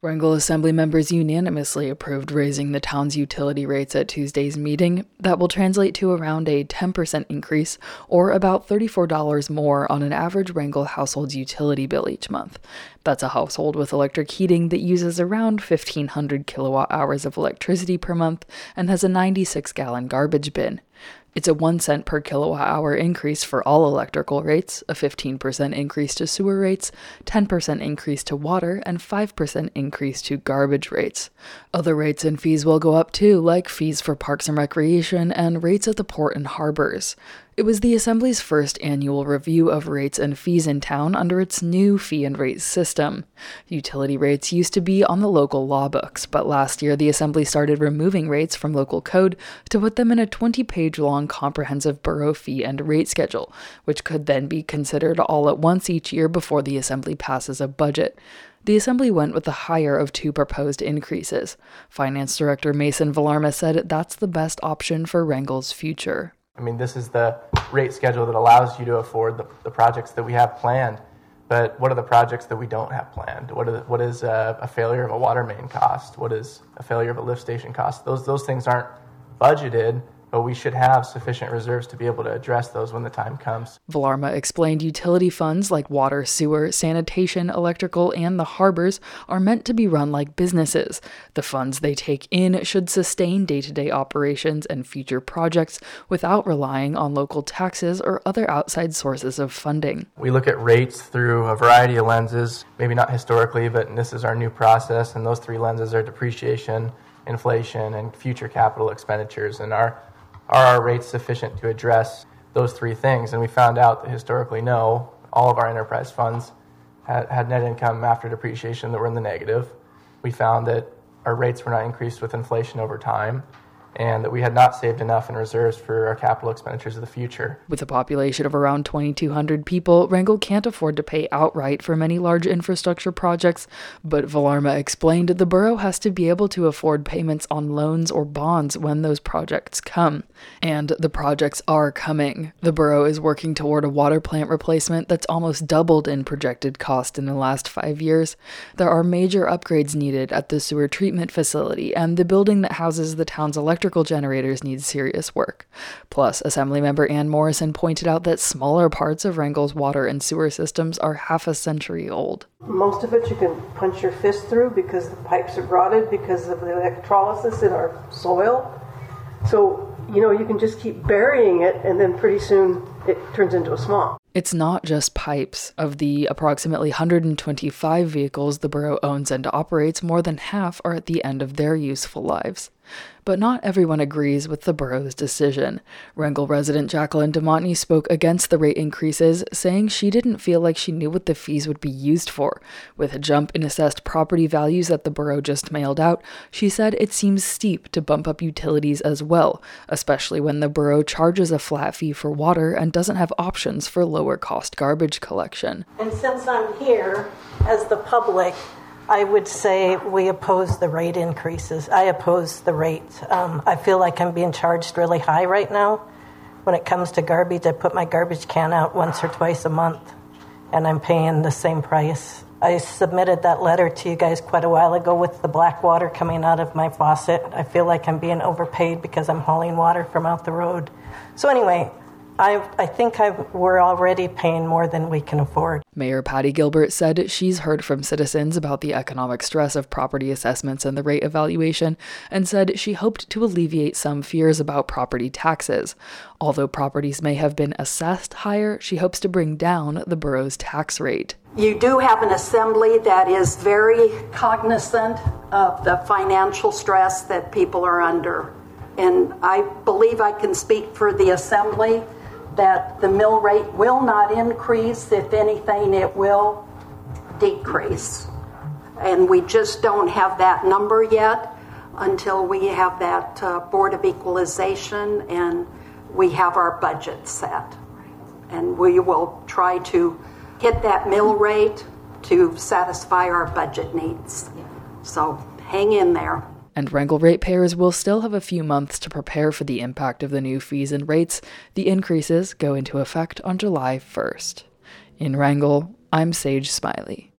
Wrangell Assembly members unanimously approved raising the town's utility rates at Tuesday's meeting. That will translate to around a 10% increase, or about $34 more on an average Wrangell household's utility bill each month. That's a household with electric heating that uses around 1,500 kilowatt hours of electricity per month and has a 96-gallon garbage bin. It's a 1 cent per kilowatt hour increase for all electrical rates, a 15% increase to sewer rates, 10% increase to water, and 5% increase to garbage rates. Other rates and fees will go up too, like fees for parks and recreation and rates at the port and harbors. It was the Assembly's first annual review of rates and fees in town under its new fee and rate system. Utility rates used to be on the local law books, but last year the Assembly started removing rates from local code to put them in a 20-page-long comprehensive borough fee and rate schedule, which could then be considered all at once each year before the Assembly passes a budget. The Assembly went with the higher of two proposed increases. Finance Director Mason Villarma said that's the best option for Wrangell's future. I mean, this is the rate schedule that allows you to afford the projects that we have planned. But what are the projects that we don't have planned? What is a failure of a water main cost? What is a failure of a lift station cost? Those things aren't budgeted, but we should have sufficient reserves to be able to address those when the time comes. Villarma explained utility funds like water, sewer, sanitation, electrical, and the harbors are meant to be run like businesses. The funds they take in should sustain day-to-day operations and future projects without relying on local taxes or other outside sources of funding. We look at rates through a variety of lenses, maybe not historically, but this is our new process, and those three lenses are depreciation, inflation, and future capital expenditures. And are our rates sufficient to address those three things? And we found out that historically, no. All of our enterprise funds had net income after depreciation that were in the negative. We found that our rates were not increased with inflation over time, and that we had not saved enough in reserves for our capital expenditures of the future. With a population of around 2,200 people, Wrangell can't afford to pay outright for many large infrastructure projects, but Villarma explained the borough has to be able to afford payments on loans or bonds when those projects come. And the projects are coming. The borough is working toward a water plant replacement that's almost doubled in projected cost in the last 5 years. There are major upgrades needed at the sewer treatment facility, and the building that houses the town's electrical generators need serious work. Plus, Assemblymember Ann Morrison pointed out that smaller parts of Wrangell's water and sewer systems are half a century old. Most of it you can punch your fist through because the pipes are rotted because of the electrolysis in our soil. So, you can just keep burying it, and then pretty soon it turns into a swamp. It's not just pipes. Of the approximately 125 vehicles the borough owns and operates, more than half are at the end of their useful lives. But not everyone agrees with the borough's decision. Wrangell resident Jacqueline DeMontney spoke against the rate increases, saying she didn't feel like she knew what the fees would be used for. With a jump in assessed property values that the borough just mailed out, she said it seems steep to bump up utilities as well, especially when the borough charges a flat fee for water and doesn't have options for lower-cost garbage collection. And since I'm here as the public, I would say we oppose the rate increases. I oppose the rates. I feel like I'm being charged really high right now. When it comes to garbage, I put my garbage can out once or twice a month, and I'm paying the same price. I submitted that letter to you guys quite a while ago with the black water coming out of my faucet. I feel like I'm being overpaid because I'm hauling water from out the road. So anyway, I think we're already paying more than we can afford. Mayor Patty Gilbert said she's heard from citizens about the economic stress of property assessments and the rate evaluation, and said she hoped to alleviate some fears about property taxes. Although properties may have been assessed higher, she hopes to bring down the borough's tax rate. You do have an assembly that is very cognizant of the financial stress that people are under. And I believe I can speak for the assembly that the mill rate will not increase. If anything, it will decrease. And we just don't have that number yet until we have that Board of Equalization and we have our budget set. And we will try to hit that mill rate to satisfy our budget needs. So hang in there. And Wrangell ratepayers will still have a few months to prepare for the impact of the new fees and rates. The increases go into effect on July 1st. In Wrangell, I'm Sage Smiley.